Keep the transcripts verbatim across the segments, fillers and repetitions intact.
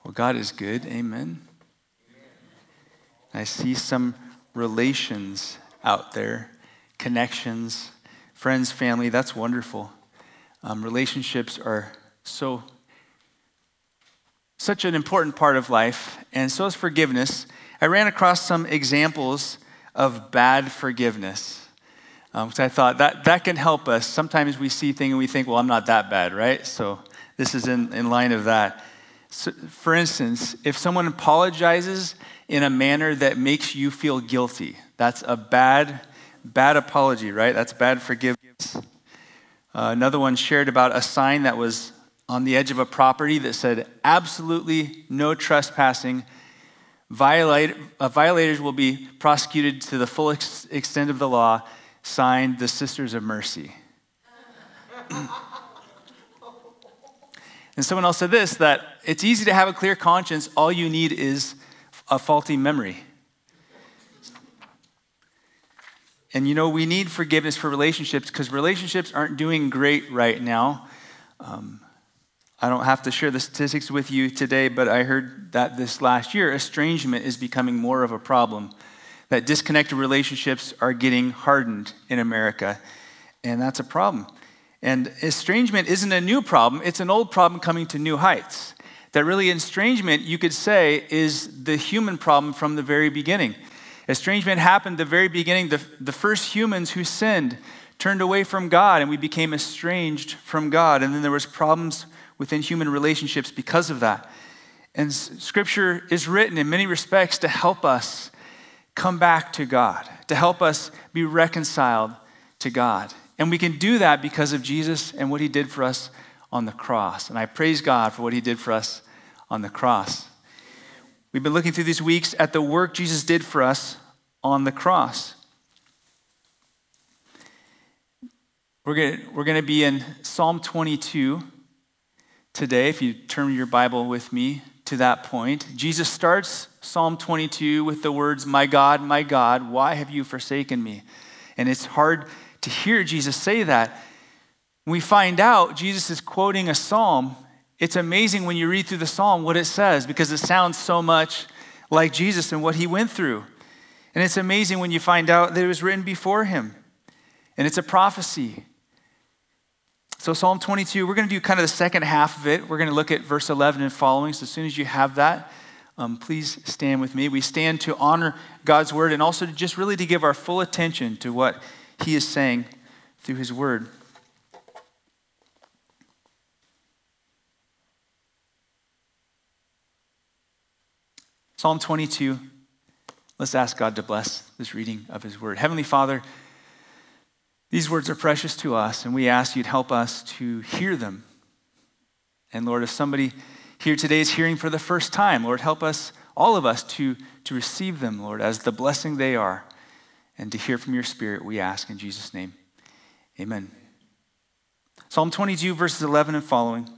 Well, God is good. Amen. I see some relations out there, connections, friends, family. That's wonderful. Um, relationships are so, such an important part of life, and so is forgiveness. I ran across some examples of bad forgiveness. Um, so I thought that, that can help us. Sometimes we see things and we think, well, I'm not that bad, right? So this is in, in line of that. So, for instance, if someone apologizes in a manner that makes you feel guilty, that's a bad, bad apology, right? That's bad forgiveness. Uh, another one shared about a sign that was on the edge of a property that said, absolutely no trespassing. Violate, uh, violators will be prosecuted to the full ex- extent of the law. Signed, the Sisters of Mercy. And someone else said this, that it's easy to have a clear conscience. All you need is a faulty memory. And you know, we need forgiveness for relationships because relationships aren't doing great right now. Um, I don't have to share the statistics with you today, but I heard that this last year, estrangement is becoming more of a problem. That disconnected relationships are getting hardened in America, and that's a problem. And estrangement isn't a new problem, it's an old problem coming to new heights. That really estrangement, you could say, is the human problem from the very beginning. Estrangement happened the very beginning. The, the first humans who sinned turned away from God, and we became estranged from God. And then there was problems within human relationships because of that. And Scripture is written in many respects to help us come back to God, to help us be reconciled to God. And we can do that because of Jesus and what he did for us on the cross. And I praise God for what he did for us on the cross. We've been looking through these weeks at the work Jesus did for us on the cross. We're going we're going to be in Psalm twenty-two today. If you turn your Bible with me to that point. Jesus starts Psalm twenty-two with the words, "My God, my God, why have you forsaken me?" And it's hard to hear Jesus say that. When we find out Jesus is quoting a psalm, it's amazing when you read through the psalm what it says because it sounds so much like Jesus and what he went through. And it's amazing when you find out that it was written before him. And it's a prophecy. So Psalm twenty-two, we're going to do kind of the second half of it. We're going to look at verse eleven and following. So as soon as you have that, um, please stand with me. We stand to honor God's word and also to just really to give our full attention to what he is saying through his word. Psalm twenty-two, let's ask God to bless this reading of his word. Heavenly Father, these words are precious to us, and we ask you to help us to hear them. And Lord, if somebody here today is hearing for the first time, Lord, help us, all of us, to, to receive them, Lord, as the blessing they are, and to hear from your Spirit, we ask in Jesus' name. Amen. Psalm twenty-two, verses eleven and following.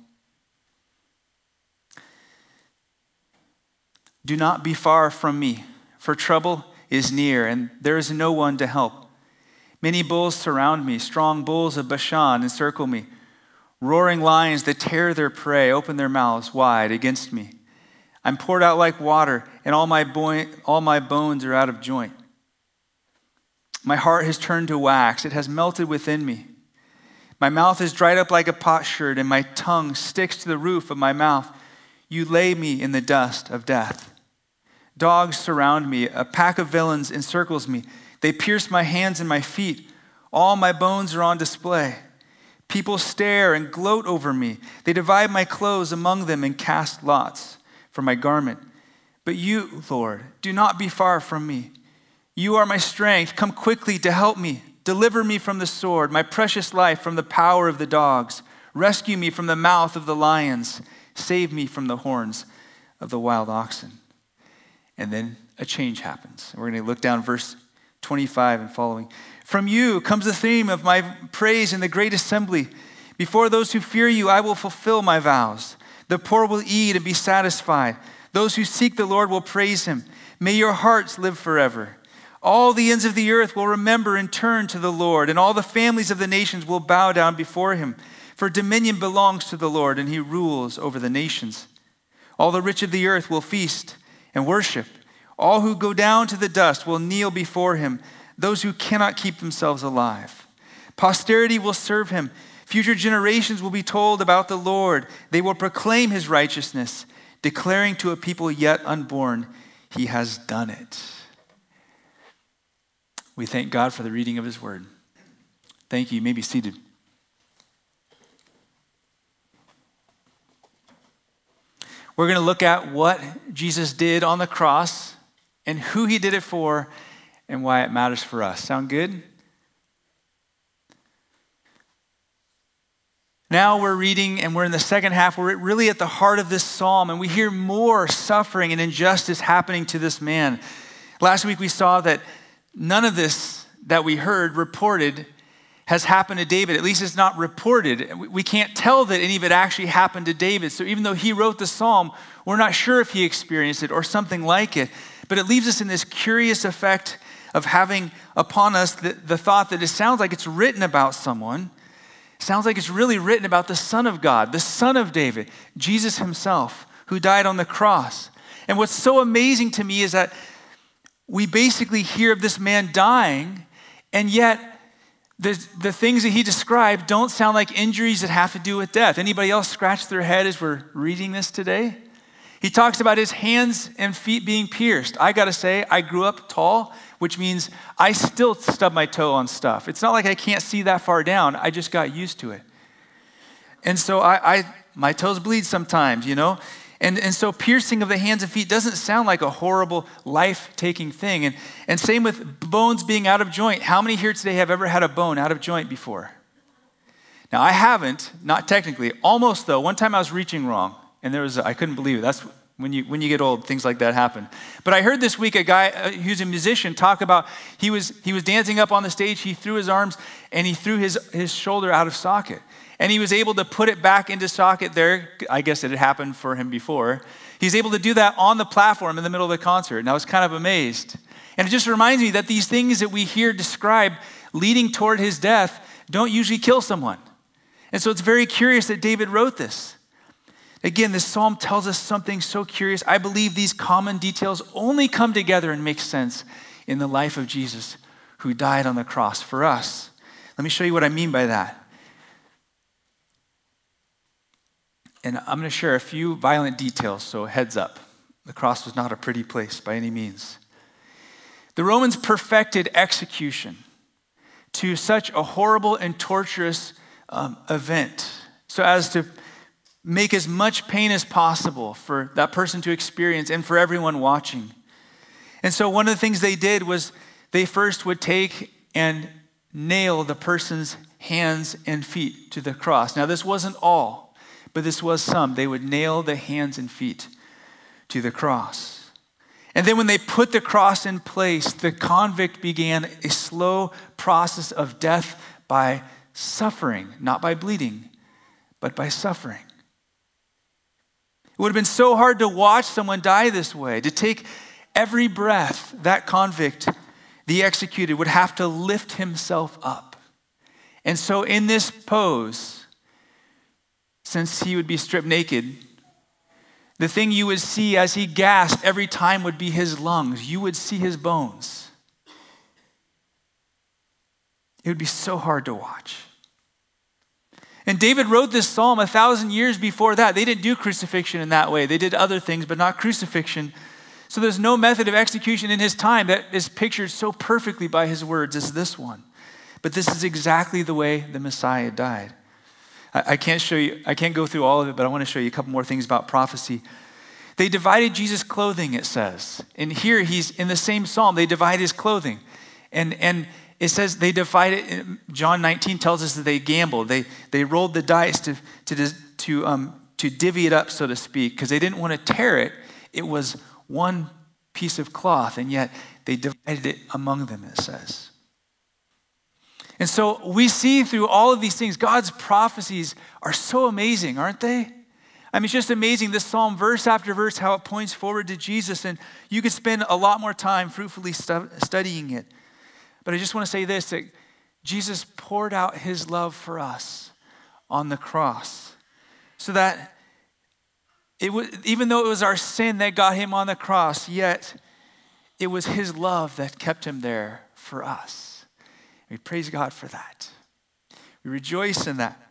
Do not be far from me, for trouble is near, and there is no one to help. Many bulls surround me, strong bulls of Bashan encircle me. Roaring lions that tear their prey open their mouths wide against me. I'm poured out like water, and all my, boi- all my bones are out of joint. My heart has turned to wax, it has melted within me. My mouth is dried up like a potsherd, and my tongue sticks to the roof of my mouth. You lay me in the dust of death. Dogs surround me, a pack of villains encircles me. They pierce my hands and my feet. All my bones are on display. People stare and gloat over me. They divide my clothes among them and cast lots for my garment. But you, Lord, do not be far from me. You are my strength. Come quickly to help me. Deliver me from the sword, my precious life from the power of the dogs. Rescue me from the mouth of the lions. Save me from the horns of the wild oxen. And then a change happens. We're going to look down verse twenty-five and following. From you comes the theme of my praise in the great assembly. Before those who fear you, I will fulfill my vows. The poor will eat and be satisfied. Those who seek the Lord will praise him. May your hearts live forever. All the ends of the earth will remember and turn to the Lord, and all the families of the nations will bow down before him. For dominion belongs to the Lord, and he rules over the nations. All the rich of the earth will feast and worship. All who go down to the dust will kneel before him, those who cannot keep themselves alive. Posterity will serve him. Future generations will be told about the Lord. They will proclaim his righteousness, declaring to a people yet unborn, he has done it. We thank God for the reading of his word. Thank you. You may be seated. We're going to look at what Jesus did on the cross and who he did it for and why it matters for us. Sound good? Now we're reading and we're in the second half. We're really at the heart of this psalm, and we hear more suffering and injustice happening to this man. Last week we saw that none of this that we heard reported has happened to David. At least it's not reported. We can't tell that any of it actually happened to David. So even though he wrote the psalm, we're not sure if he experienced it or something like it. But it leaves us in this curious effect of having upon us the, the thought that it sounds like it's written about someone. It sounds like it's really written about the Son of God, the Son of David, Jesus himself, who died on the cross. And what's so amazing to me is that we basically hear of this man dying, and yet The, the things that he described don't sound like injuries that have to do with death. Anybody else scratch their head as we're reading this today? He talks about his hands and feet being pierced. I gotta say, I grew up tall, which means I still stub my toe on stuff. It's not like I can't see that far down. I just got used to it. And so I, I my toes bleed sometimes, you know? And, and so piercing of the hands and feet doesn't sound like a horrible, life-taking thing. And, and same with bones being out of joint. How many here today have ever had a bone out of joint before? Now, I haven't, not technically. Almost, though. One time I was reaching wrong, and there was, I couldn't believe it. That's when you when you get old, things like that happen. But I heard this week a guy uh, who's a musician talk about, he was he was dancing up on the stage, he threw his arms, and he threw his, his shoulder out of socket. And he was able to put it back into socket there. I guess it had happened for him before. He's able to do that on the platform in the middle of the concert. And I was kind of amazed. And it just reminds me that these things that we hear described leading toward his death don't usually kill someone. And so it's very curious that David wrote this. Again, this psalm tells us something so curious. I believe these common details only come together and make sense in the life of Jesus, who died on the cross for us. Let me show you what I mean by that. And I'm going to share a few violent details, so heads up. The cross was not a pretty place by any means. The Romans perfected execution to such a horrible and torturous um, event, so as to make as much pain as possible for that person to experience and for everyone watching. And so one of the things they did was they first would take and nail the person's hands and feet to the cross. Now, this wasn't all. But this was some. They would nail the hands and feet to the cross. And then when they put the cross in place, the convict began a slow process of death by suffering, not by bleeding, but by suffering. It would have been so hard to watch someone die this way, to take every breath that convict, the executed, would have to lift himself up. And so in this pose, since he would be stripped naked, the thing you would see as he gasped every time would be his lungs. You would see his bones. It would be so hard to watch. And David wrote this psalm a thousand years before that. They didn't do crucifixion in that way. They did other things, but not crucifixion. So there's no method of execution in his time that is pictured so perfectly by his words as this one. But this is exactly the way the Messiah died. I can't show you, I can't go through all of it, but I want to show you a couple more things about prophecy. They divided Jesus' clothing, it says. And here he's in the same psalm, they divide his clothing. And and it says they divided, John nineteen tells us that they gambled. They they rolled the dice to to to um to divvy it up, so to speak, because they didn't want to tear it. It was one piece of cloth, and yet they divided it among them, it says. And so we see through all of these things, God's prophecies are so amazing, aren't they? I mean, it's just amazing, this psalm, verse after verse, how it points forward to Jesus. And you could spend a lot more time fruitfully stu- studying it. But I just want to say this, that Jesus poured out his love for us on the cross so that It was, even though it was our sin that got him on the cross, yet it was his love that kept him there for us. We praise God for that. We rejoice in that.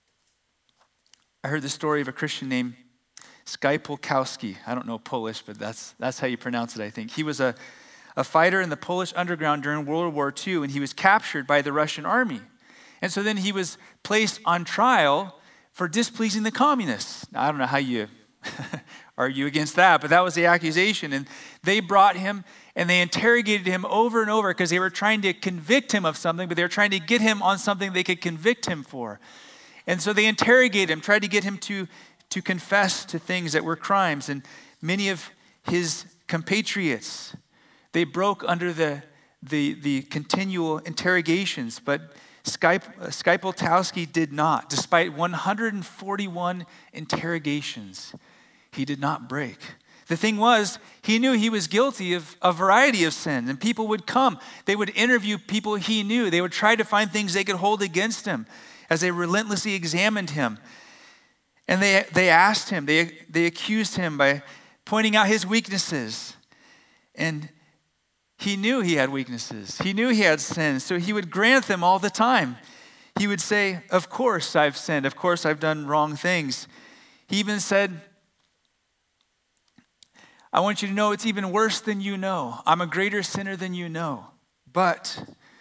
I heard the story of a Christian named Skypolkowski. I don't know Polish, but that's that's how you pronounce it, I think. He was a, a fighter in the Polish underground during World War Two, and he was captured by the Russian army. And so then he was placed on trial for displeasing the communists. Now, I don't know how you argue against that, but that was the accusation. And they brought him and they interrogated him over and over because they were trying to convict him of something, but they were trying to get him on something they could convict him for. And so they interrogated him, tried to get him to, to confess to things that were crimes. And many of his compatriots, they broke under the, the, the continual interrogations, but Skypolkowski did not. Despite one hundred forty-one interrogations, he did not break. The thing was, he knew he was guilty of a variety of sins, and people would come. They would interview people he knew. They would try to find things they could hold against him as they relentlessly examined him. And they, they asked him, they, they accused him by pointing out his weaknesses. And he knew he had weaknesses. He knew he had sins, so he would grant them all the time. He would say, of course I've sinned. Of course I've done wrong things. He even said, I want you to know it's even worse than you know. I'm a greater sinner than you know. But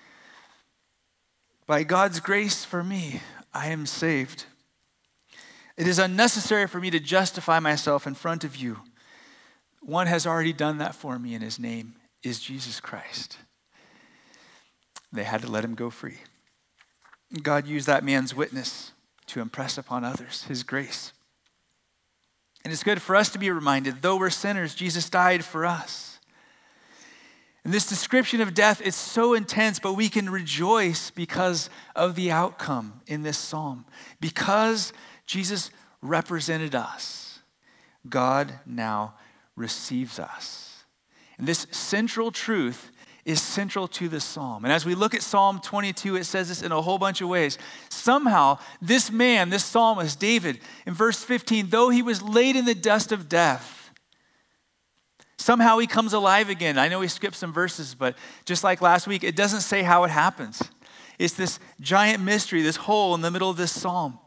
by God's grace for me, I am saved. It is unnecessary for me to justify myself in front of you. One has already done that for me, and his name is Jesus Christ. They had to let him go free. God used that man's witness to impress upon others his grace. And it's good for us to be reminded, though we're sinners, Jesus died for us. And this description of death is so intense, but we can rejoice because of the outcome in this psalm. Because Jesus represented us, God now receives us. And this central truth is central to the psalm. And as we look at Psalm twenty-two, it says this in a whole bunch of ways. Somehow, this man, this psalmist, David, in verse fifteen, though he was laid in the dust of death, somehow he comes alive again. I know we skipped some verses, but just like last week, it doesn't say how it happens. It's this giant mystery, this hole in the middle of this psalm.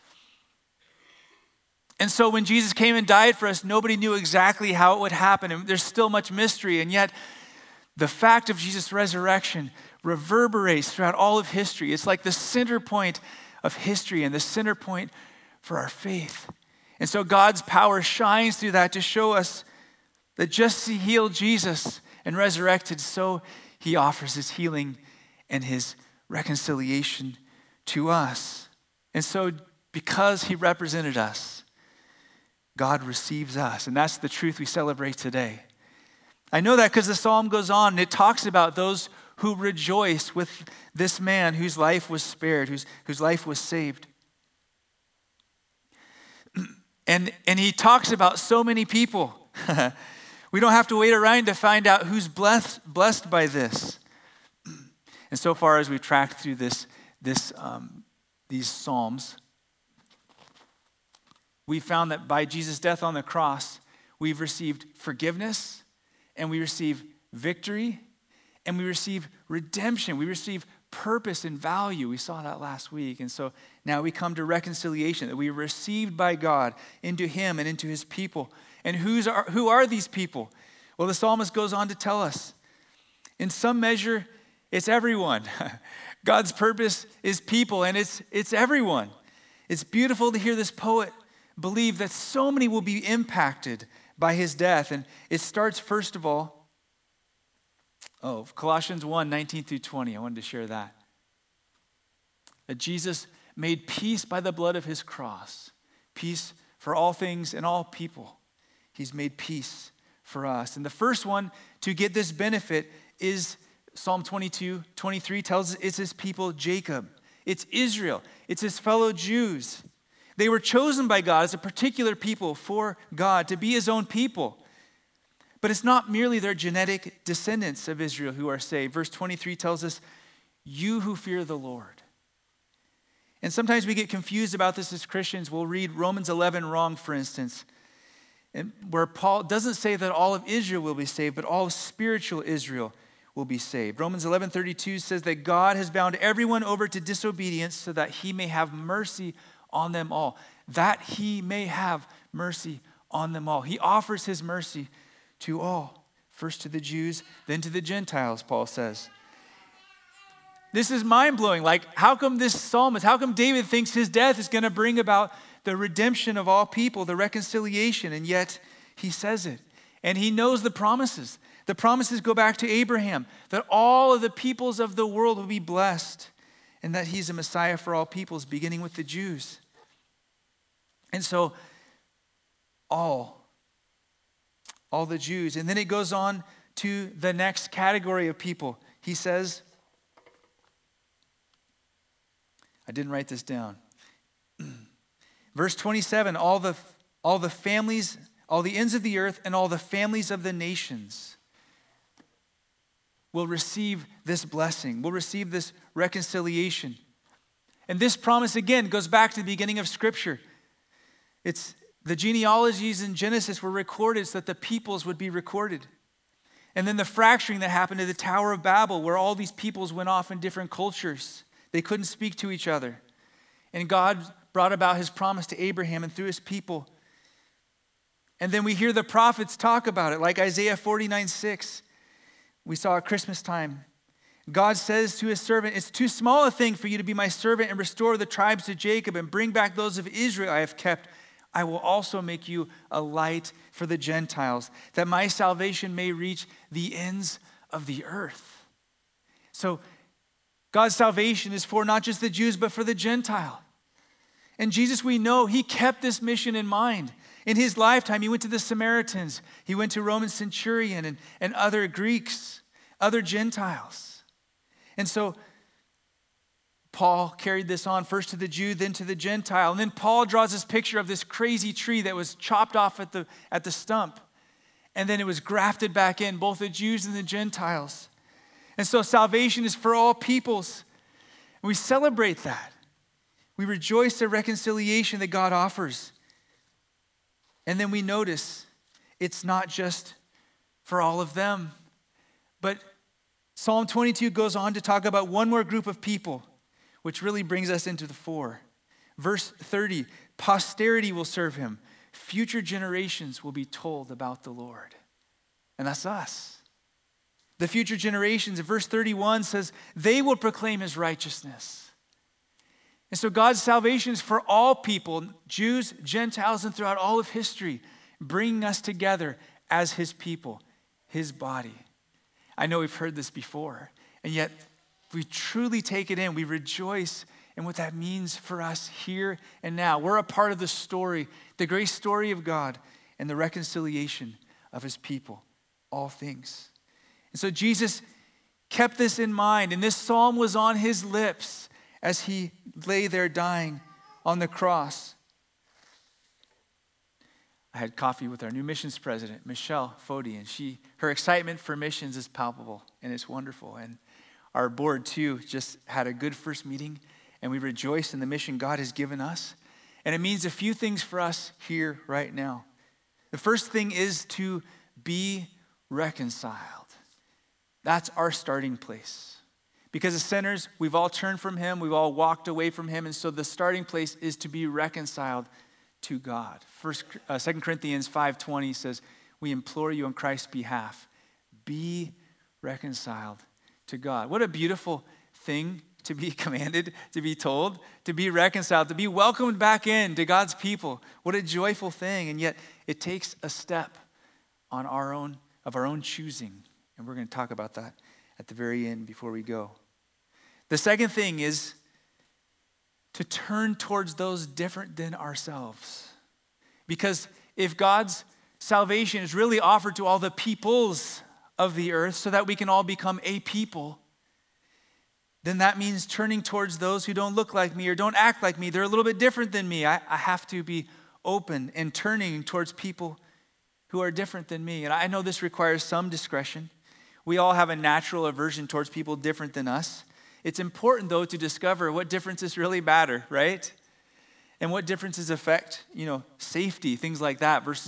And so when Jesus came and died for us, nobody knew exactly how it would happen. And there's still much mystery. And yet, the fact of Jesus' resurrection reverberates throughout all of history. It's like the center point of history and the center point for our faith. And so God's power shines through that to show us that just as he healed Jesus and resurrected, so he offers his healing and his reconciliation to us. And so because he represented us, God receives us. And that's the truth we celebrate today. I know that because the psalm goes on and it talks about those who rejoice with this man whose life was spared, whose, whose life was saved. And, and he talks about so many people. We don't have to wait around to find out who's blessed, blessed by this. And so far as we've tracked through this, this, um, these psalms, we found that by Jesus' death on the cross, we've received forgiveness, and we receive victory, and we receive redemption. We receive purpose and value. We saw that last week. And so now we come to reconciliation, that we are received by God into him and into his people. And who's are, who are these people? Well, the psalmist goes on to tell us, in some measure, it's everyone. God's purpose is people, and it's, it's everyone. It's beautiful to hear this poet believe that so many will be impacted by his death. And it starts, first of all, oh, Colossians one, nineteen through twenty. I wanted to share that. That Jesus made peace by the blood of his cross. Peace for all things and all people. He's made peace for us. And the first one to get this benefit is Psalm twenty-two, twenty-three tells us it's his people, Jacob. It's Israel. It's his fellow Jews. They were chosen by God as a particular people for God to be his own people. But it's not merely their genetic descendants of Israel who are saved. Verse twenty-three tells us, you who fear the Lord. And sometimes we get confused about this as Christians. We'll read Romans eleven wrong, for instance. And where Paul doesn't say that all of Israel will be saved, but all of spiritual Israel will be saved. Romans eleven thirty-two says that God has bound everyone over to disobedience so that he may have mercy on them all. That he may have mercy on them all. He offers his mercy to all. First to the Jews, then to the Gentiles, Paul says. This is mind-blowing. Like, how come this psalmist, how come David thinks his death is going to bring about the redemption of all people, the reconciliation, and yet he says it. And he knows the promises. The promises go back to Abraham, that all of the peoples of the world will be blessed, and that he's a Messiah for all peoples, beginning with the Jews. And so, all, all the Jews. And then it goes on to the next category of people. He says, I didn't write this down. Verse twenty-seven, all the, all the families, all the ends of the earth and all the families of the nations will receive this blessing, will receive this reconciliation. And this promise, again, goes back to the beginning of Scripture. It's the genealogies in Genesis were recorded so that the peoples would be recorded. And then the fracturing that happened at the Tower of Babel, where all these peoples went off in different cultures. They couldn't speak to each other. And God brought about his promise to Abraham and through his people. And then we hear the prophets talk about it, like Isaiah forty-nine six. We saw at Christmas time. God says to his servant, it's too small a thing for you to be my servant and restore the tribes to Jacob and bring back those of Israel I have kept. I will also make you a light for the Gentiles, that my salvation may reach the ends of the earth. So God's salvation is for not just the Jews, but for the Gentile. And Jesus, we know, he kept this mission in mind. In his lifetime, he went to the Samaritans. He went to Roman centurion and, and other Greeks, other Gentiles. And so Paul carried this on first to the Jew, then to the Gentile. And then Paul draws this picture of this crazy tree that was chopped off at the, at the stump. And then it was grafted back in, both the Jews and the Gentiles. And so salvation is for all peoples. And we celebrate that. We rejoice the reconciliation that God offers. And then we notice it's not just for all of them. But Psalm twenty-two goes on to talk about one more group of people, which really brings us into the four. Verse thirty, posterity will serve him. Future generations will be told about the Lord. And that's us. The future generations, in verse thirty-one says, they will proclaim his righteousness. And so God's salvation is for all people, Jews, Gentiles, and throughout all of history, bringing us together as his people, his body. I know we've heard this before, and yet we truly take it in. We rejoice in what that means for us here and now. We're a part of the story, the great story of God and the reconciliation of his people, all things. And so Jesus kept this in mind, and this psalm was on his lips as he lay there dying on the cross. I had coffee with our new missions president, Michelle Fody, and she, her excitement for missions is palpable, and it's wonderful. And our board, too, just had a good first meeting, and we rejoice in the mission God has given us. And it means a few things for us here right now. The first thing is to be reconciled. That's our starting place. Because as sinners, we've all turned from him, we've all walked away from him, and so the starting place is to be reconciled to God. First, uh, Second Corinthians five twenty says, we implore you on Christ's behalf, be reconciled to God. What a beautiful thing to be commanded, to be told, to be reconciled, to be welcomed back in to God's people. What a joyful thing, and yet it takes a step on our own, of our own choosing, and we're going to talk about that at the very end before we go. The second thing is to turn towards those different than ourselves. Because if God's salvation is really offered to all the peoples of the earth so that we can all become a people, then that means turning towards those who don't look like me or don't act like me. They're a little bit different than me. I, I have to be open and turning towards people who are different than me. And I know this requires some discretion. We all have a natural aversion towards people different than us. It's important, though, to discover what differences really matter, right? And what differences affect, you know, safety, things like that, versus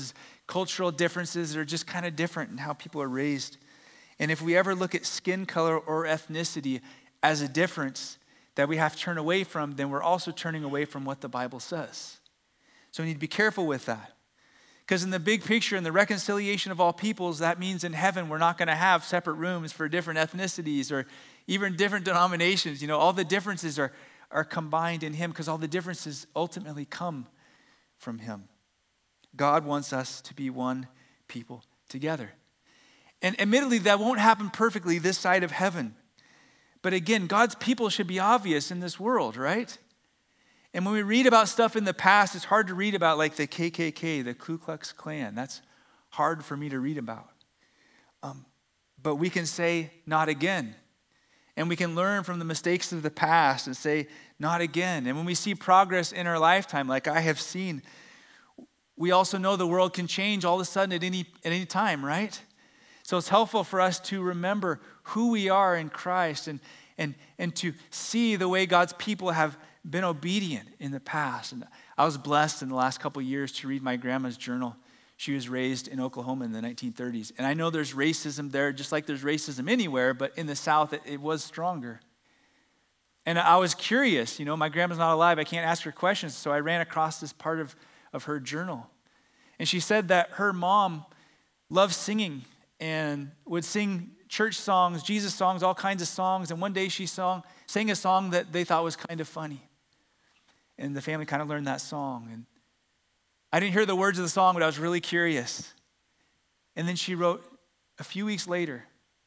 cultural differences that are just kind of different in how people are raised. And if we ever look at skin color or ethnicity as a difference that we have to turn away from, then we're also turning away from what the Bible says. So we need to be careful with that. Because in the big picture, in the reconciliation of all peoples, that means in heaven we're not going to have separate rooms for different ethnicities or even different denominations. You know, all the differences are, are combined in him because all the differences ultimately come from him. God wants us to be one people together. And admittedly, that won't happen perfectly this side of heaven. But again, God's people should be obvious in this world, right? And when we read about stuff in the past, it's hard to read about like the K K K, the Ku Klux Klan. That's hard for me to read about. Um, but we can say, not again. And we can learn from the mistakes of the past and say, not again. And when we see progress in our lifetime, like I have seen, we also know the world can change all of a sudden at any, at any time, right? So it's helpful for us to remember who we are in Christ and, and, and to see the way God's people have been obedient in the past. And I was blessed in the last couple of years to read my grandma's journal. She was raised in Oklahoma in the nineteen thirties. And I know there's racism there, just like there's racism anywhere, but in the South, it, it was stronger. And I was curious, you know, my grandma's not alive. I can't ask her questions. So I ran across this part of, of her journal. And she said that her mom loved singing and would sing church songs, Jesus songs, all kinds of songs. And one day she song, sang a song that they thought was kind of funny. And the family kind of learned that song. And I didn't hear the words of the song, but I was really curious. And then she wrote, a few weeks later,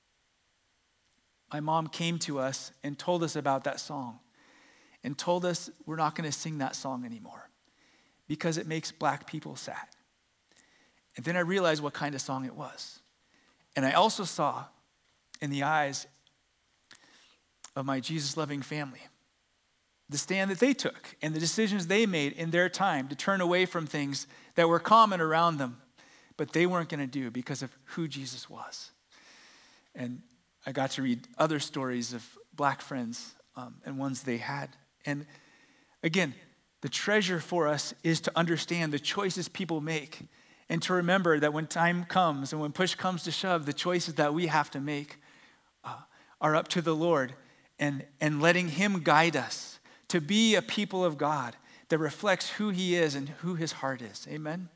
my mom came to us and told us about that song and told us we're not going to sing that song anymore because it makes black people sad. And then I realized what kind of song it was. And I also saw in the eyes of my Jesus-loving family the stand that they took and the decisions they made in their time to turn away from things that were common around them, but they weren't going to do because of who Jesus was. And I got to read other stories of black friends um, and ones they had. And again, the treasure for us is to understand the choices people make and to remember that when time comes and when push comes to shove, the choices that we have to make uh, are up to the Lord and, and letting him guide us to be a people of God that reflects who he is and who his heart is. Amen?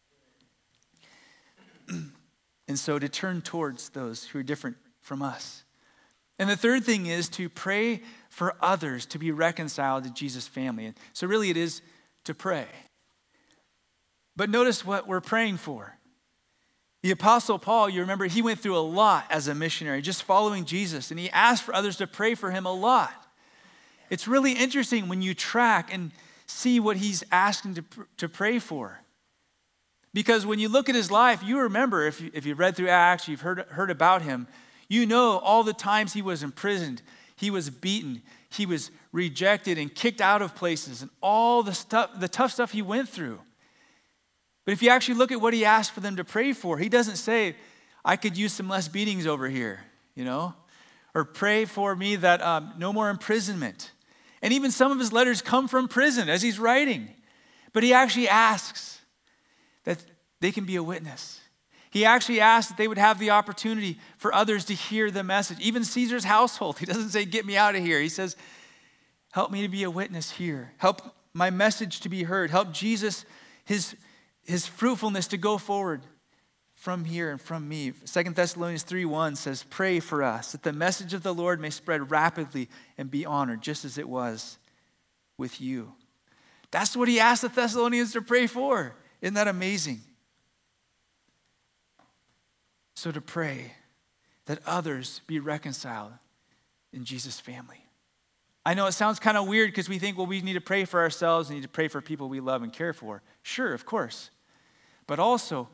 And so to turn towards those who are different from us. And the third thing is to pray for others to be reconciled to Jesus' family. And so really it is to pray. But notice what we're praying for. The Apostle Paul, you remember, he went through a lot as a missionary, just following Jesus, and he asked for others to pray for him a lot. It's really interesting when you track and see what he's asking to, to pray for. Because when you look at his life, you remember, if, you, if you've read through Acts, you've heard, heard about him, you know all the times he was imprisoned, he was beaten, he was rejected and kicked out of places, and all the stuff, the tough stuff he went through. But if you actually look at what he asked for them to pray for, he doesn't say, I could use some less beatings over here, you know? Or pray for me that um, no more imprisonment. And even some of his letters come from prison as he's writing. But he actually asks that they can be a witness. He actually asks that they would have the opportunity for others to hear the message. Even Caesar's household, he doesn't say, get me out of here. He says, help me to be a witness here. Help my message to be heard. Help Jesus, his, his fruitfulness to go forward from here and from me. Second Thessalonians three one says, pray for us, that the message of the Lord may spread rapidly and be honored, just as it was with you. That's what he asked the Thessalonians to pray for. Isn't that amazing? So to pray that others be reconciled in Jesus' family. I know it sounds kind of weird because we think, well, we need to pray for ourselves, we need to pray for people we love and care for. Sure, of course. But also,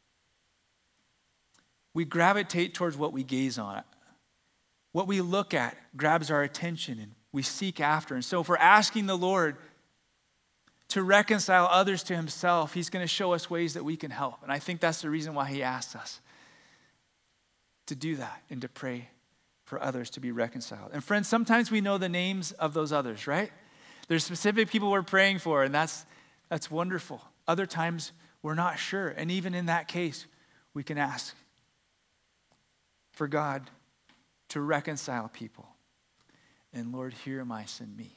we gravitate towards what we gaze on. What we look at grabs our attention and we seek after. And so if we're asking the Lord to reconcile others to himself, he's going to show us ways that we can help. And I think that's the reason why he asks us to do that and to pray for others to be reconciled. And friends, sometimes we know the names of those others, right? There's specific people we're praying for, and that's, that's wonderful. Other times we're not sure. And even in that case, we can ask for God to reconcile people. And Lord, here am I, send me.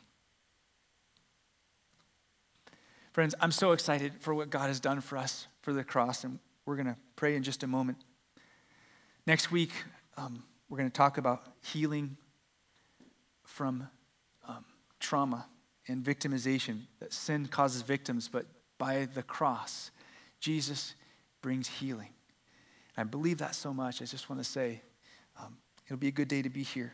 Friends, I'm so excited for what God has done for us for the cross, and we're going to pray in just a moment. Next week, um, we're going to talk about healing from um, trauma and victimization, that sin causes victims, but by the cross, Jesus brings healing. I believe that so much. I just want to say um, it'll be a good day to be here.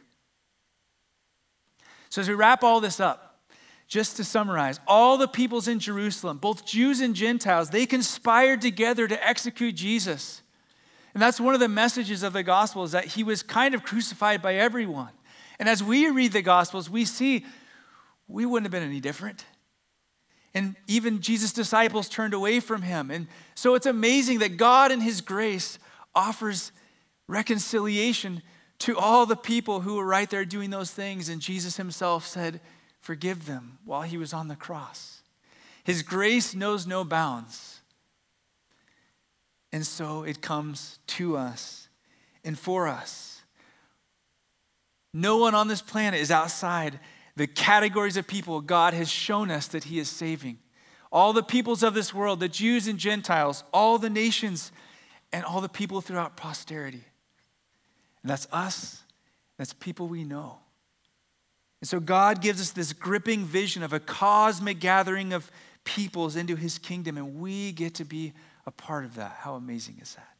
So as we wrap all this up, just to summarize, all the peoples in Jerusalem, both Jews and Gentiles, they conspired together to execute Jesus. And that's one of the messages of the gospel, is that he was kind of crucified by everyone. And as we read the gospels, we see we wouldn't have been any different. And even Jesus' disciples turned away from him. And so it's amazing that God in his grace offers reconciliation to all the people who were right there doing those things. And Jesus himself said, forgive them, while he was on the cross. His grace knows no bounds. And so it comes to us and for us. No one on this planet is outside the categories of people God has shown us that he is saving. All the peoples of this world, the Jews and Gentiles, all the nations, and all the people throughout posterity. And that's us. That's people we know. And so God gives us this gripping vision of a cosmic gathering of peoples into his kingdom, and we get to be a part of that. How amazing is that?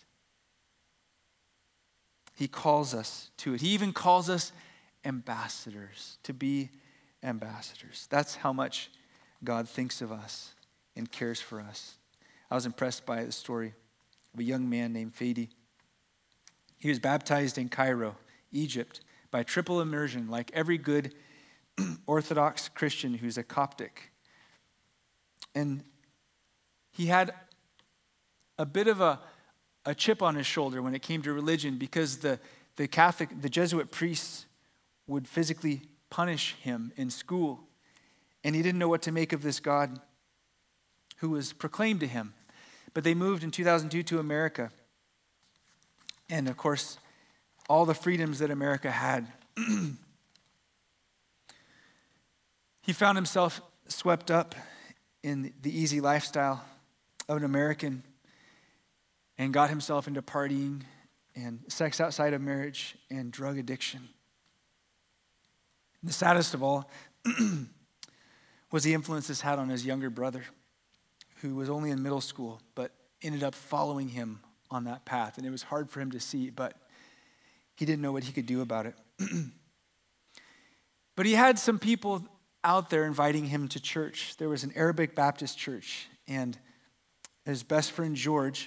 He calls us to it. He even calls us ambassadors, to be ambassadors. That's how much God thinks of us and cares for us. I was impressed by the story of a young man named Fadi. He was baptized in Cairo, Egypt, by triple immersion, like every good Orthodox Christian who's a Coptic. And he had a bit of a, a chip on his shoulder when it came to religion, because the, the Catholic, the Jesuit priests would physically punish him in school. And he didn't know what to make of this God who was proclaimed to him. But they moved in two thousand two to America. And of course, all the freedoms that America had. He found himself swept up in the easy lifestyle of an American and got himself into partying and sex outside of marriage and drug addiction. And the saddest of all was the influence this had on his younger brother, who was only in middle school, but ended up following him on that path. And it was hard for him to see, but he didn't know what he could do about it. But he had some people out there inviting him to church. There was an Arabic Baptist church, and his best friend George,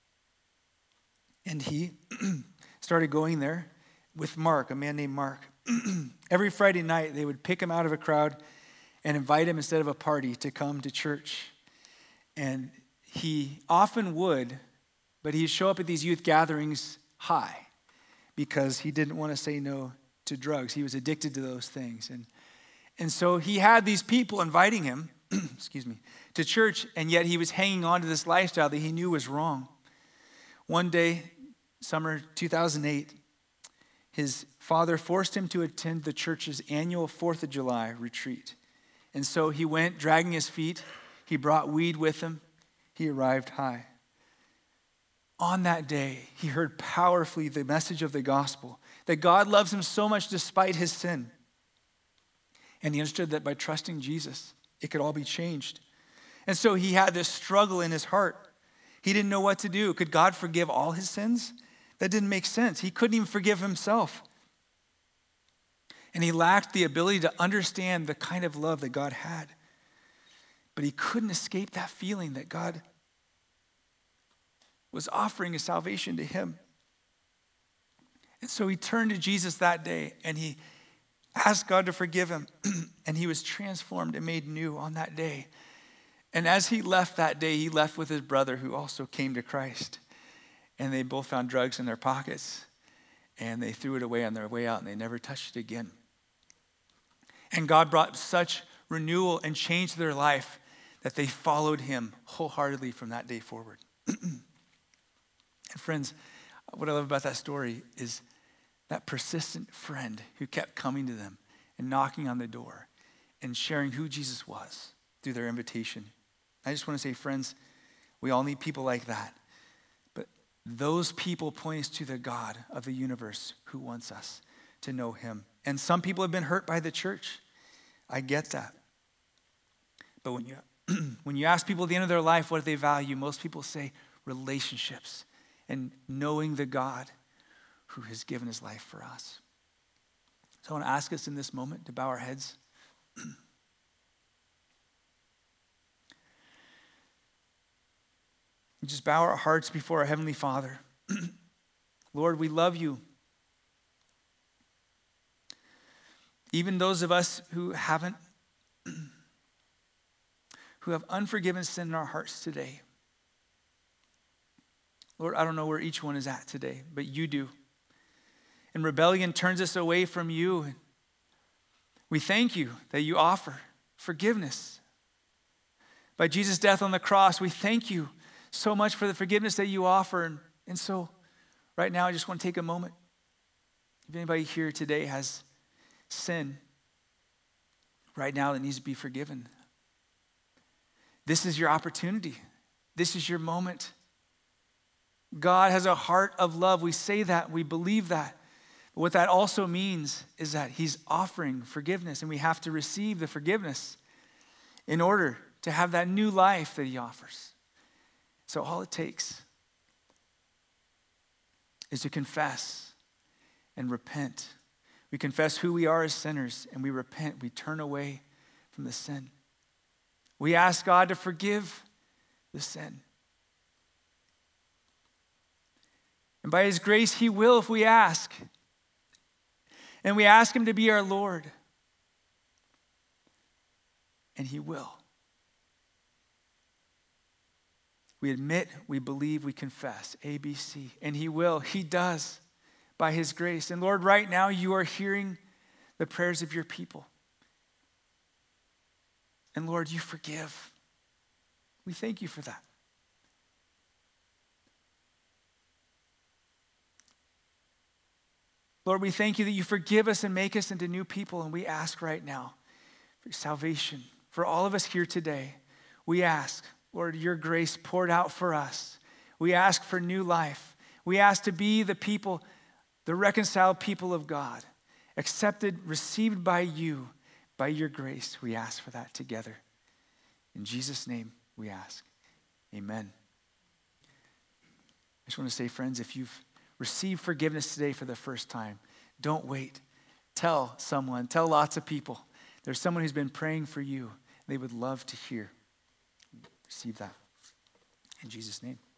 and he started going there with Mark, a man named Mark. Every Friday night, they would pick him out of a crowd and invite him, instead of a party, to come to church. And he often would, but he'd show up at these youth gatherings high because he didn't want to say no to drugs. He was addicted to those things. And, and so he had these people inviting him, excuse me, to church, and yet he was hanging on to this lifestyle that he knew was wrong. One day, summer two thousand eight, his father forced him to attend the church's annual fourth of July retreat. And so he went, dragging his feet. He brought weed with him. He arrived high. On that day, he heard powerfully the message of the gospel, that God loves him so much despite his sin. And he understood that by trusting Jesus, it could all be changed. And so he had this struggle in his heart. He didn't know what to do. Could God forgive all his sins? That didn't make sense. He couldn't even forgive himself. And he lacked the ability to understand the kind of love that God had. But he couldn't escape that feeling that God was offering a salvation to him. And so he turned to Jesus that day and he asked God to forgive him. And he was transformed and made new on that day. And as he left that day, he left with his brother who also came to Christ. And they both found drugs in their pockets. And they threw it away on their way out and they never touched it again. And God brought such renewal and change to their life that they followed him wholeheartedly from that day forward. And friends, what I love about that story is that persistent friend who kept coming to them and knocking on the door and sharing who Jesus was through their invitation. I just want to say, friends, we all need people like that. But those people point us to the God of the universe who wants us to know him. And some people have been hurt by the church. I get that. But when you, when you ask people at the end of their life what they value, most people say relationships and knowing the God who has given his life for us. So I want to ask us in this moment to bow our heads. Just bow our hearts before our Heavenly Father. Lord, we love you. Even those of us who haven't, who have unforgiven sin in our hearts today. Lord, I don't know where each one is at today, but you do. And rebellion turns us away from you. We thank you that you offer forgiveness. By Jesus' death on the cross, we thank you so much for the forgiveness that you offer. And, and so right now, I just want to take a moment. If anybody here today has sin right now that needs to be forgiven, this is your opportunity. This is your moment. God has a heart of love. We say that, we believe that. But what that also means is that he's offering forgiveness, and we have to receive the forgiveness in order to have that new life that he offers. So all it takes is to confess and repent. We confess who we are as sinners, and we repent. We turn away from the sin. We ask God to forgive the sin. And by his grace, he will if we ask. And we ask him to be our Lord. And he will. We admit, we believe, we confess. A, B, C. And he will. He does by his grace. And Lord, right now you are hearing the prayers of your people. And Lord, you forgive. We thank you for that. Lord, we thank you that you forgive us and make us into new people. And we ask right now for salvation. For all of us here today, we ask, Lord, your grace poured out for us. We ask for new life. We ask to be the people, the reconciled people of God, accepted, received by you, by your grace. We ask for that together. In Jesus' name we ask. Amen. I just want to say, friends, if you've received forgiveness today for the first time, don't wait. Tell someone, tell lots of people. There's someone who's been praying for you. They would love to hear. Receive that. In Jesus' name.